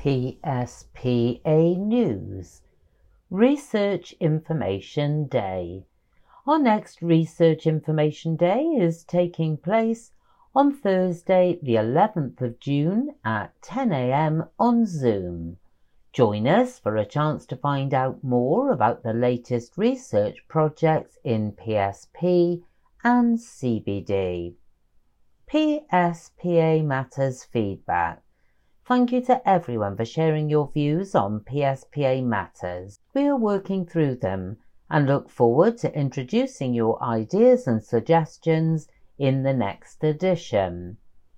PSPA News Research Information Day. Our next Research Information Day is taking place on Thursday the 11th of June at 10 a.m. on Zoom. Join us for a chance to find out more about the latest research projects in PSP and CBD. PSPA Matters Feedback. Thank you to everyone for sharing your views on PSPA Matters. We are working through them and look forward to introducing your ideas and suggestions in the next edition.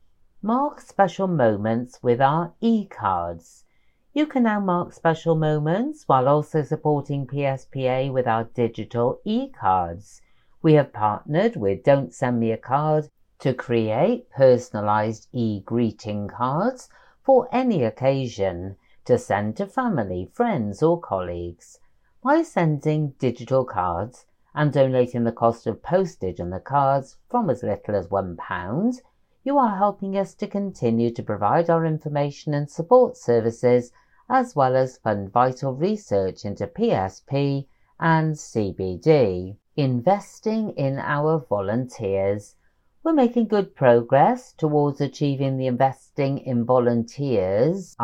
Mark special moments with our e-cards. You can now mark special moments while also supporting PSPA with our digital e-cards. We have partnered with Don't Send Me a Card to create personalised e-greeting cards for any occasion to send to family, friends or colleagues. By sending digital cards and donating the cost of postage on the cards from as little as £1, you are helping us to continue to provide our information and support services as well as fund vital research into PSP and CBD. Investing in our volunteers. We're making good progress towards achieving the Investing in Volunteers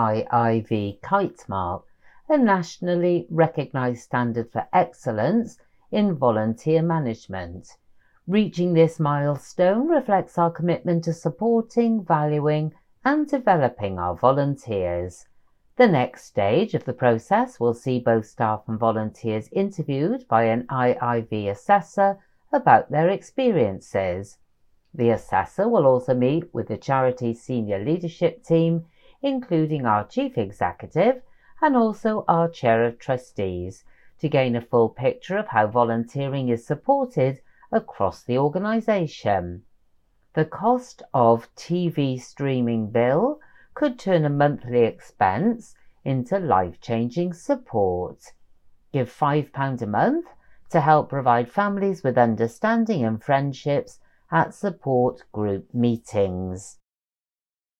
IIV Kite Mark, a nationally recognised standard for excellence in volunteer management. Reaching this milestone reflects our commitment to supporting, valuing and developing our volunteers. The next stage of the process will see both staff and volunteers interviewed by an IIV assessor about their experiences. The assessor will also meet with the charity's senior leadership team, including our chief executive and also our chair of trustees, to gain a full picture of how volunteering is supported across the organisation. The cost of TV streaming bill could turn a monthly expense into life-changing support. Give £5 a month to help provide families with understanding and friendships at support group meetings.